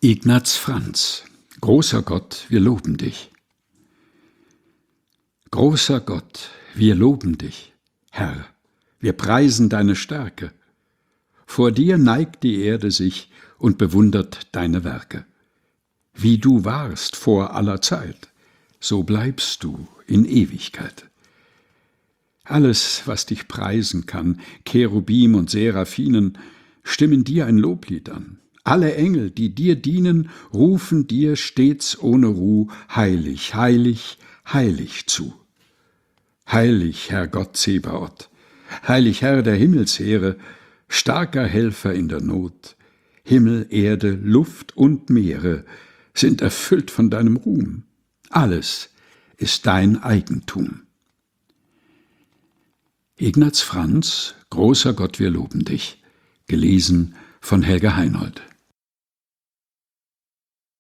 Ignaz Franz. Großer Gott, wir loben dich. Großer Gott, wir loben dich, Herr, wir preisen deine Stärke. Vor dir neigt die Erde sich und bewundert deine Werke. Wie du warst vor aller Zeit, so bleibst du in Ewigkeit. Alles, was dich preisen kann, Cherubim und Seraphinen, stimmen dir ein Loblied an. Alle Engel, die dir dienen, rufen dir stets ohne Ruh heilig, heilig, heilig zu. Heilig, Herr Gott Zebaoth, heilig Herr der Himmelsheere, starker Helfer in der Not. Himmel, Erde, Luft und Meere sind erfüllt von deinem Ruhm. Alles ist dein Eigentum. Ignaz Franz, Großer Gott, wir loben dich. Gelesen von Helga Heinold.